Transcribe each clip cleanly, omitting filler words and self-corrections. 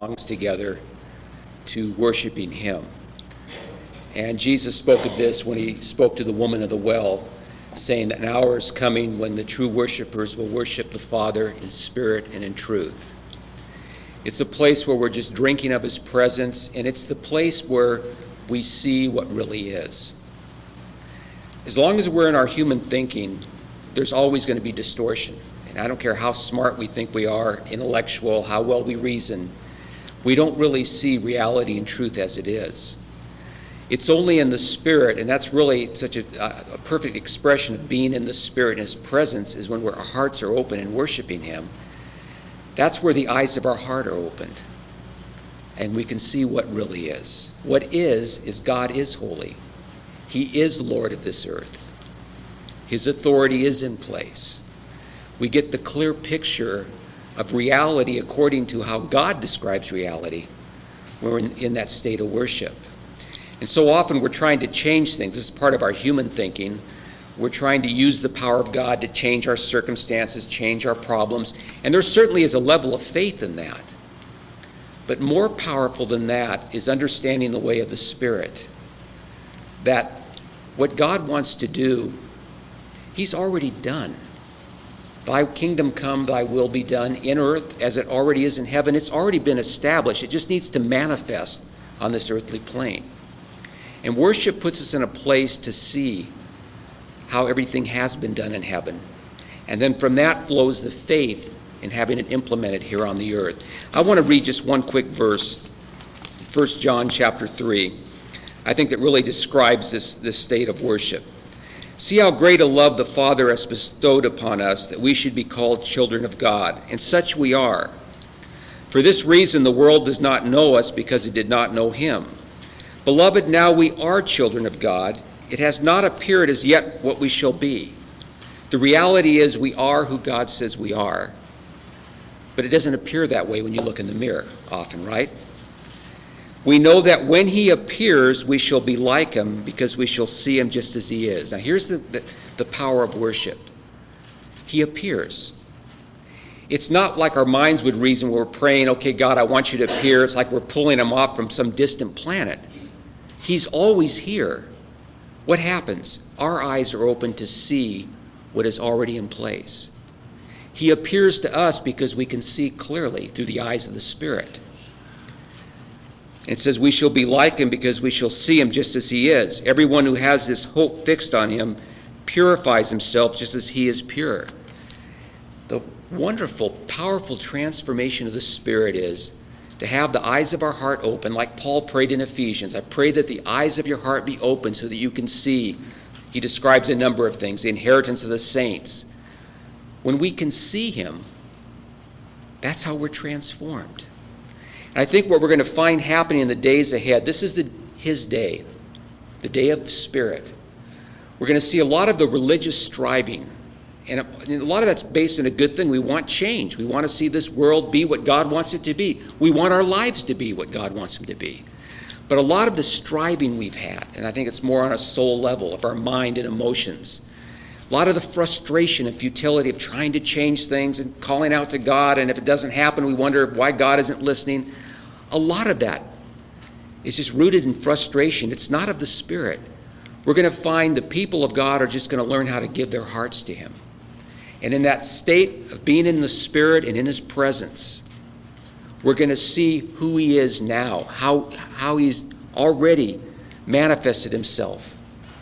belongs together to worshiping him. And Jesus spoke of this when he spoke to the woman of the well, saying that an hour is coming when the true worshipers will worship the Father in spirit and in truth. It's a place where we're just drinking of his presence, and it's the place where we see what really is. As long as we're in our human thinking, there's always going to be distortion. And I don't care how smart we think we are, intellectual, how well we reason, we don't really see reality and truth as it is. It's only in the Spirit, and that's really such a perfect expression of being in the Spirit and his presence, is when our hearts are open and worshiping him. That's where the eyes of our heart are opened, and we can see what really is. What is God is holy. He is Lord of this earth. His authority is in place. We get the clear picture of reality according to how God describes reality when we're in that state of worship. And so often we're trying to change things. This is part of our human thinking. We're trying to use the power of God to change our circumstances, change our problems. And there certainly is a level of faith in that. But more powerful than that is understanding the way of the Spirit. That what God wants to do, he's already done. Thy kingdom come, thy will be done in earth as it already is in heaven. It's already been established. It just needs to manifest on this earthly plane. And worship puts us in a place to see how everything has been done in heaven. And then from that flows the faith in having it implemented here on the earth. I want to read just one quick verse, 1 John chapter 3. I think that really describes this state of worship. See how great a love the Father has bestowed upon us, that we should be called children of God, and such we are. For this reason the world does not know us, because it did not know him. Beloved, now we are children of God. It has not appeared as yet what we shall be. The reality is we are who God says we are. But it doesn't appear that way when you look in the mirror often, right? We know that when he appears, we shall be like him, because we shall see him just as he is. Now here's the power of worship. He appears. It's not like our minds would reason when we're praying, okay, God, I want you to appear. It's like we're pulling him off from some distant planet. He's always here. What happens? Our eyes are open to see what is already in place. He appears to us because we can see clearly through the eyes of the Spirit. It says we shall be like him because we shall see him just as he is. Everyone who has this hope fixed on him purifies himself just as he is pure. The wonderful, powerful transformation of the Spirit is to have the eyes of our heart open, like Paul prayed in Ephesians. I pray that the eyes of your heart be open so that you can see. He describes a number of things, the inheritance of the saints. When we can see him, that's how we're transformed. And I think what we're going to find happening in the days ahead, this is his day, the day of the Spirit. We're going to see a lot of the religious striving. And a lot of that's based on a good thing. We want change. We want to see this world be what God wants it to be. We want our lives to be what God wants them to be. But a lot of the striving we've had, and I think it's more on a soul level of our mind and emotions, a lot of the frustration and futility of trying to change things and calling out to God, and if it doesn't happen, we wonder why God isn't listening. A lot of that is just rooted in frustration. It's not of the Spirit. We're going to find the people of God are just going to learn how to give their hearts to him. And in that state of being in the Spirit and in his presence, we're going to see who he is now, how he's already manifested himself.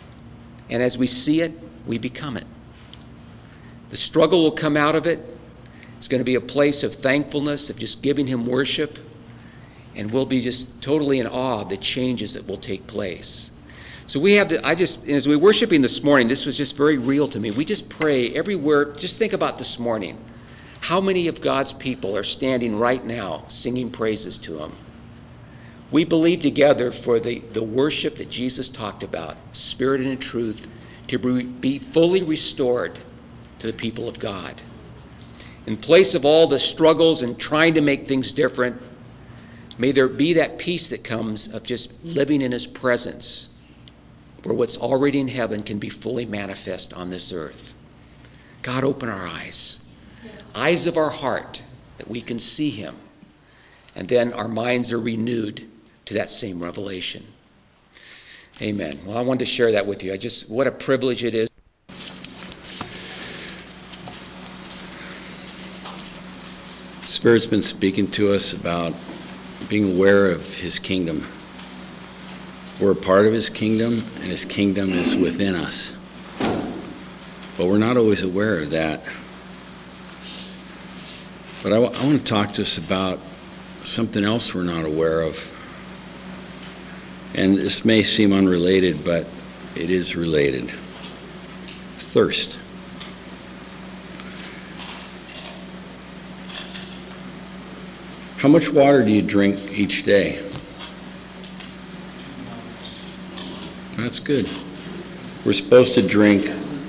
And as we see it, we become it. The struggle will come out of it. It's going to be a place of thankfulness, of just giving him worship. And we'll be just totally in awe of the changes that will take place. So we have as we were worshiping this morning, this was just very real to me. We just pray everywhere. Just think about this morning. How many of God's people are standing right now singing praises to him? We believe together for the worship that Jesus talked about, spirit and in truth, to be fully restored to the people of God. In place of all the struggles and trying to make things different, may there be that peace that comes of just living in his presence, where what's already in heaven can be fully manifest on this earth. God, open our eyes of our heart, that we can see him, And then our minds are renewed to that same revelation. Amen. Well, I wanted to share that with you. What a privilege it is. Spirit's been speaking to us about being aware of his kingdom. We're a part of his kingdom, and his kingdom is within us. But we're not always aware of that. But I want to talk to us about something else we're not aware of. And this may seem unrelated, but it is related. Thirst. How much water do you drink each day? That's good. We're supposed to drink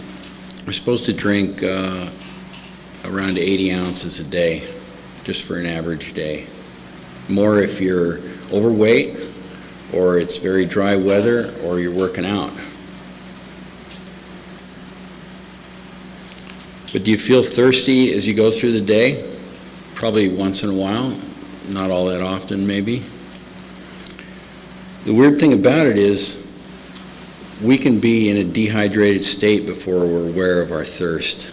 around 80 ounces a day, just for an average day. More if you're overweight, or it's very dry weather, or you're working out. But do you feel thirsty as you go through the day? Probably once in a while, not all that often maybe. The weird thing about it is we can be in a dehydrated state before we're aware of our thirst.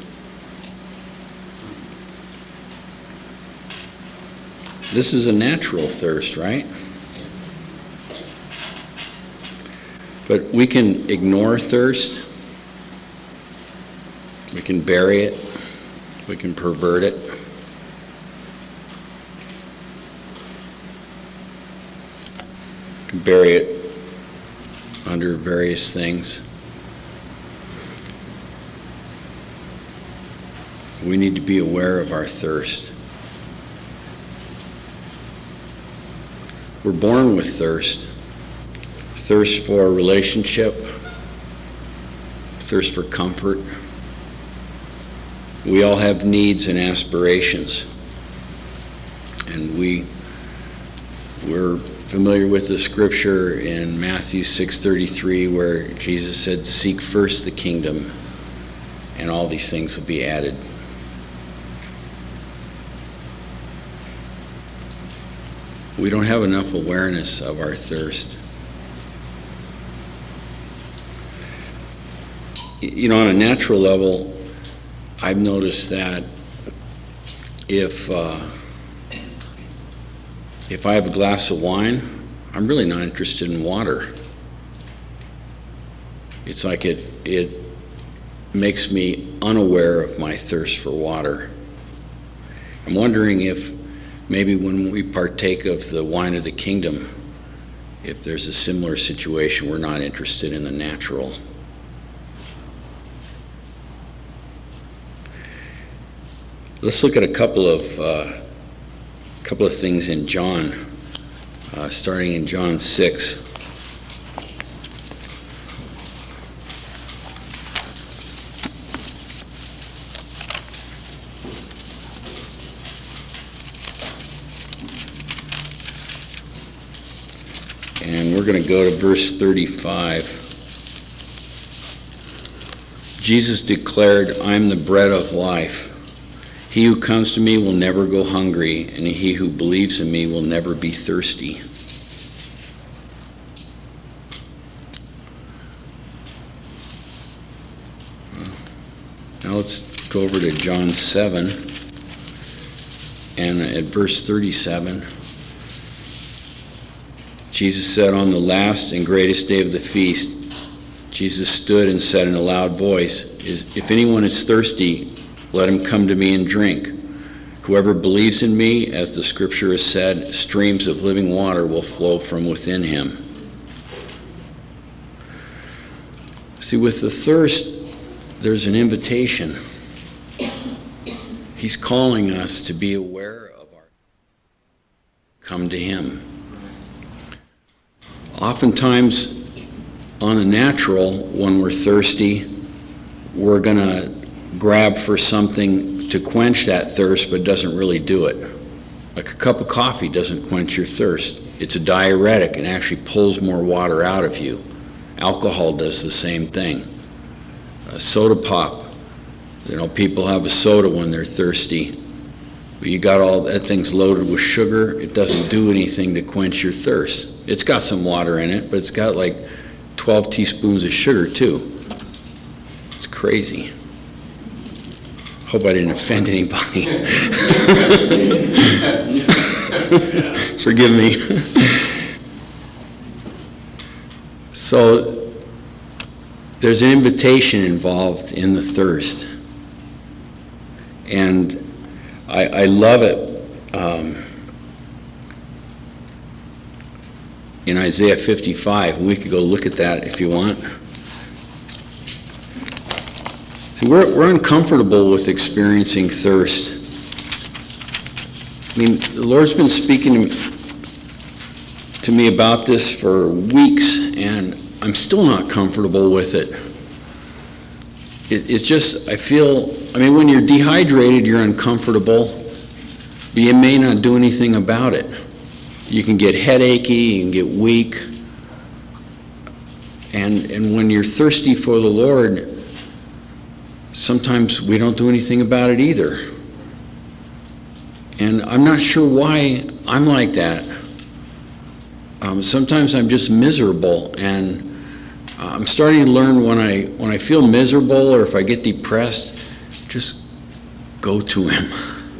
This is a natural thirst, right? But we can ignore thirst. We can bury it. We can pervert it. We can bury it under various things. We need to be aware of our thirst. We're born with thirst. Thirst for a relationship. Thirst for comfort. We all have needs and aspirations. And we're familiar with the scripture in Matthew 6:33 where Jesus said, "Seek first the kingdom, and all these things will be added." We don't have enough awareness of our thirst. You know, on a natural level, I've noticed that if I have a glass of wine, I'm really not interested in water. It's like it makes me unaware of my thirst for water. I'm wondering if maybe when we partake of the wine of the kingdom, if there's a similar situation, we're not interested in the natural. Let's look at a couple of things in John, starting in John 6. And we're going to go to verse 35. Jesus declared, "I am the bread of life. He who comes to me will never go hungry, and he who believes in me will never be thirsty." Now let's go over to John 7, and at verse 37. Jesus said, "On the last and greatest day of the feast, Jesus stood and said in a loud voice, if anyone is thirsty, let him come to me and drink. Whoever believes in me, as the scripture has said, streams of living water will flow from within him." See, with the thirst, there's an invitation. He's calling us to be aware of our come to him. Oftentimes, on the natural, when we're thirsty, we're going to grab for something to quench that thirst, but doesn't really do it. Like a cup of coffee doesn't quench your thirst. It's a diuretic and actually pulls more water out of you. Alcohol does the same thing. A soda pop. You know, people have a soda when they're thirsty. But you got all that thing's loaded with sugar. It doesn't do anything to quench your thirst. It's got some water in it, but it's got like 12 teaspoons of sugar too. It's crazy. Hope I didn't offend anybody. Forgive me. So there's an invitation involved in the thirst. And I love it in Isaiah 55. We could go look at that if you want. See, we're uncomfortable with experiencing thirst. I mean, the Lord's been speaking to me about this for weeks, and I'm still not comfortable with it. It's just, I feel, when you're dehydrated, you're uncomfortable, but you may not do anything about it. You can get headachy, you can get weak, and when you're thirsty for the Lord, sometimes we don't do anything about it either. And I'm not sure why I'm like that. Sometimes I'm just miserable, and I'm starting to learn when I feel miserable or if I get depressed, just go to Him.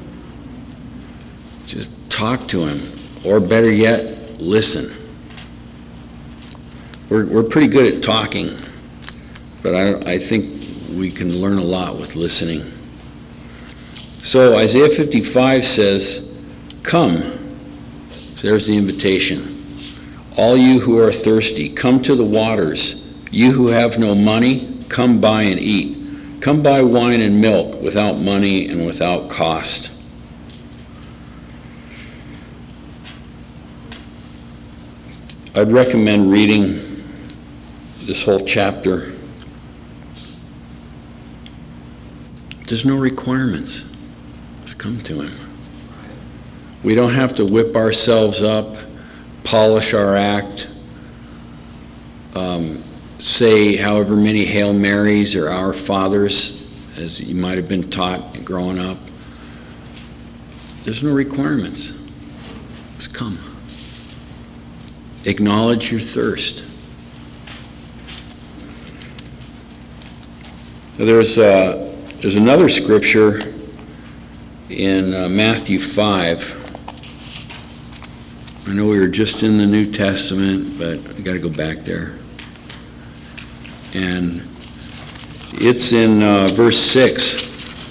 Just talk to Him, or better yet, listen. We're pretty good at talking, but I think we can learn a lot with listening. So Isaiah 55 says, "Come." So there's the invitation. "All you who are thirsty, come to the waters. You who have no money, come buy and eat. Come buy wine and milk without money and without cost." I'd recommend reading this whole chapter. There's no requirements. Just come to Him. We don't have to whip ourselves up, polish our act, say however many Hail Marys or Our Fathers, as you might have been taught growing up. There's no requirements. Just come. Acknowledge your thirst. There's another scripture in Matthew 5. I know we were just in the New Testament, but I got to go back there. And it's in verse 6.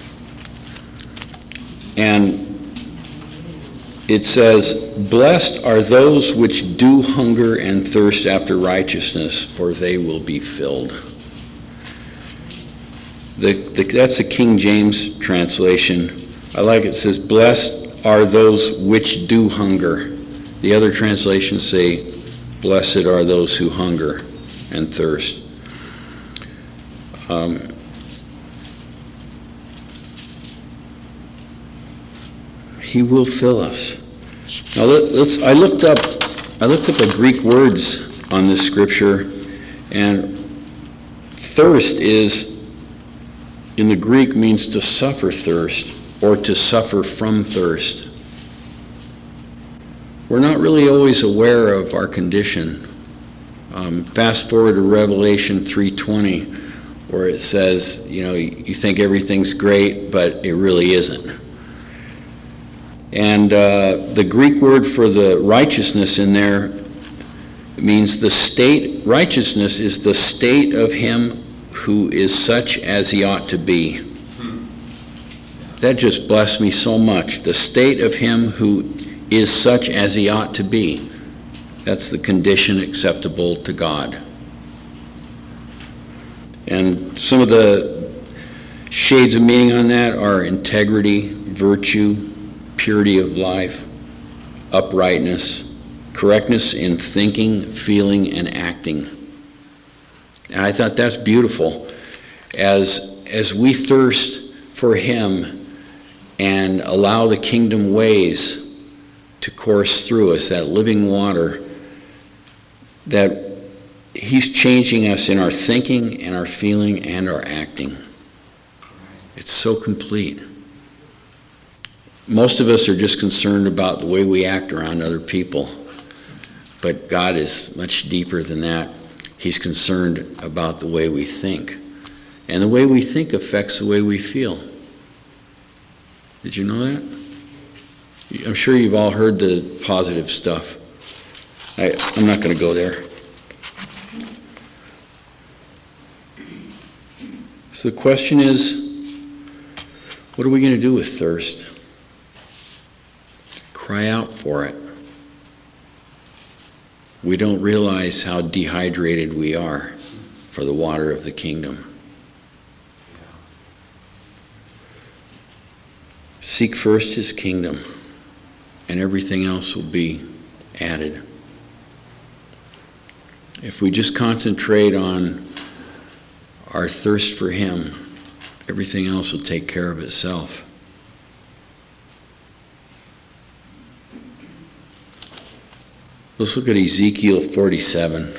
And it says, "Blessed are those which do hunger and thirst after righteousness, for they will be filled." That's the King James translation. I like it. It says, "Blessed are those which do hunger." The other translations say, "Blessed are those who hunger and thirst." He will fill us. Now I looked up the Greek words on this scripture, and thirst is, in the Greek, means to suffer thirst or to suffer from thirst. We're not really always aware of our condition. Fast forward to Revelation 3:20, where it says, you think everything's great, but it really isn't. And the Greek word for the righteousness in there means the state. Righteousness is the state of him who is such as he ought to be. That just blessed me so much. The state of him who is such as he ought to be. That's the condition acceptable to God. And some of the shades of meaning on that are integrity, virtue, purity of life, uprightness, correctness in thinking, feeling, and acting. And I thought that's beautiful. As we thirst for Him and allow the kingdom ways to course through us, that living water, that He's changing us in our thinking and our feeling and our acting. It's so complete. Most of us are just concerned about the way we act around other people. But God is much deeper than that. He's concerned about the way we think. And the way we think affects the way we feel. Did you know that? I'm sure you've all heard the positive stuff. I'm not going to go there. So the question is, what are we going to do with thirst? Cry out for it. We don't realize how dehydrated we are for the water of the kingdom. Seek first his kingdom, and everything else will be added. If we just concentrate on our thirst for him, everything else will take care of itself. Let's look at Ezekiel 47.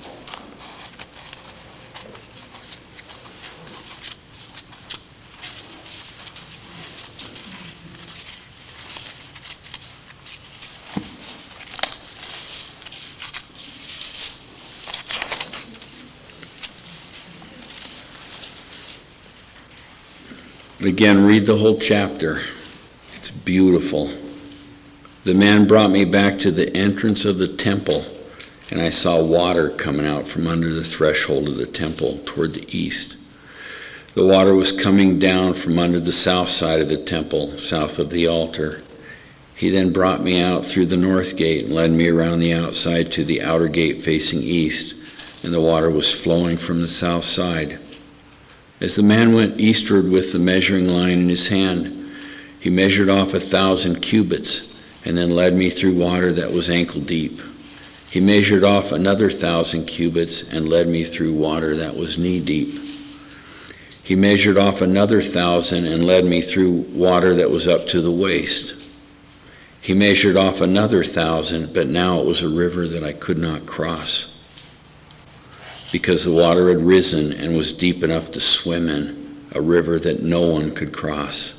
Again, read the whole chapter. It's beautiful. The man brought me back to the entrance of the temple, and I saw water coming out from under the threshold of the temple toward the east. The water was coming down from under the south side of the temple, south of the altar. He then brought me out through the north gate and led me around the outside to the outer gate facing east, and the water was flowing from the south side. As the man went eastward with the measuring line in his hand, he measured off 1,000 cubits, and then led me through water that was ankle deep. He measured off another 1,000 cubits and led me through water that was knee deep. He measured off another 1,000 and led me through water that was up to the waist. He measured off another 1,000, but now it was a river that I could not cross, because the water had risen and was deep enough to swim in, a river that no one could cross.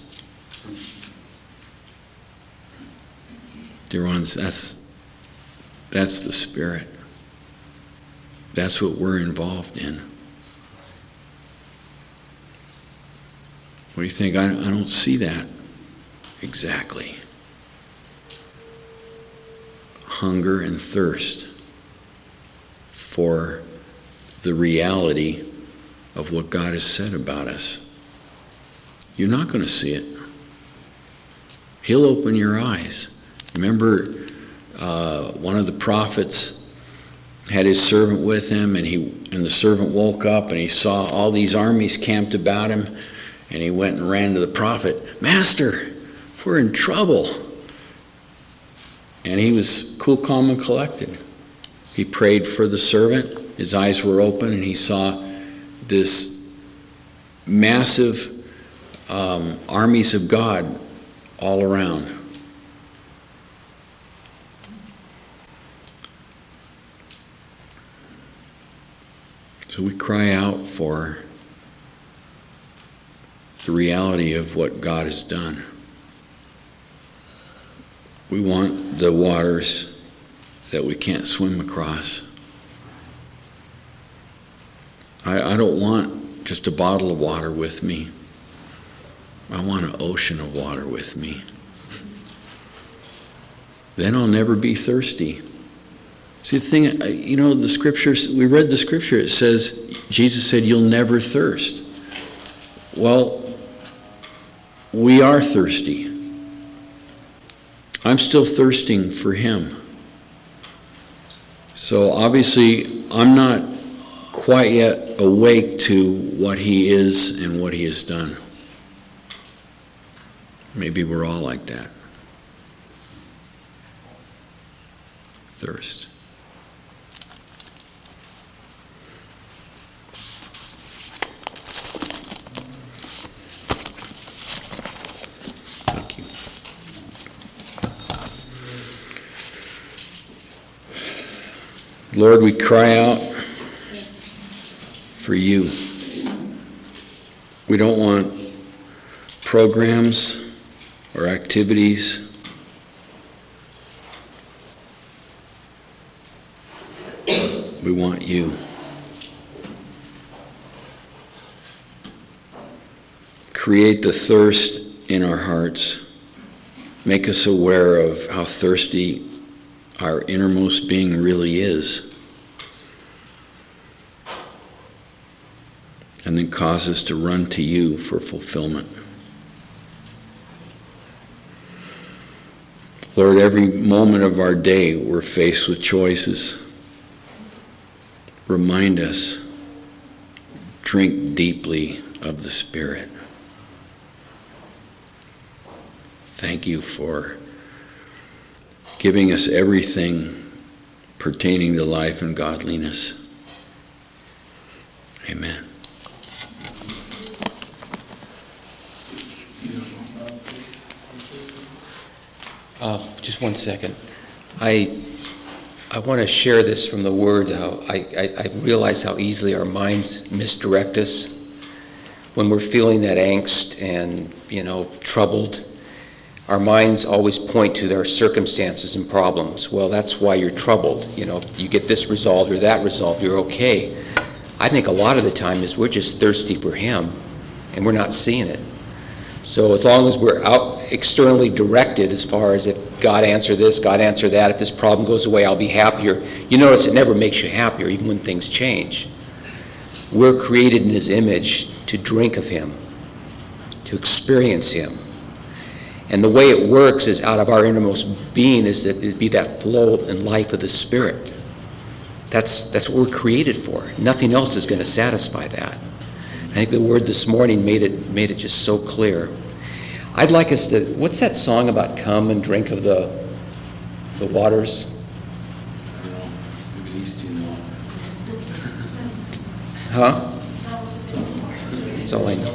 Dear ones, that's the Spirit. That's what we're involved in. What do you think? I don't see that exactly. Hunger and thirst for the reality of what God has said about us. You're not going to see it. He'll open your eyes. Remember, one of the prophets had his servant with him, and the servant woke up and he saw all these armies camped about him, and he went and ran to the prophet. "Master, we're in trouble." And he was cool, calm, and collected. He prayed for the servant. His eyes were open, and he saw this massive armies of God all around. So we cry out for the reality of what God has done. We want the waters that we can't swim across. I don't want just a bottle of water with me. I want an ocean of water with me. Then I'll never be thirsty. See, the thing, the scriptures, we read the scripture, it says, Jesus said, "You'll never thirst." Well, we are thirsty. I'm still thirsting for him. So obviously, I'm not quite yet awake to what he is and what he has done. Maybe we're all like that. Thirst. Thank you. Lord, we cry out for you. We don't want programs or activities. We want you. Create the thirst in our hearts. Make us aware of how thirsty our innermost being really is. And then cause us to run to you for fulfillment. Lord, every moment of our day we're faced with choices. Remind us, drink deeply of the Spirit. Thank you for giving us everything pertaining to life and godliness. Amen. Just 1 second. I want to share this from the Word, how I realize how easily our minds misdirect us when we're feeling that angst and, troubled. Our minds always point to their circumstances and problems. Well, that's why you're troubled. You get this resolved or that resolved, you're okay. I think a lot of the time is we're just thirsty for Him, and we're not seeing it. So as long as we're out externally directed as far as if God answer this, God answer that, if this problem goes away, I'll be happier. You notice it never makes you happier, even when things change. We're created in His image to drink of Him, to experience Him. And the way it works is out of our innermost being is that it be that flow and life of the Spirit. That's what we're created for. Nothing else is going to satisfy that. I think the Word this morning made it just so clear. I'd like us to, what's that song about come and drink of the waters? I don't know. Maybe these two know. Huh? That's all I know.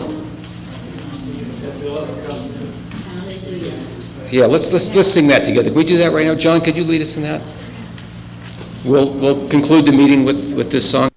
Yeah, let's sing that together. Can we do that right now? John, could you lead us in that? We'll conclude the meeting with this song.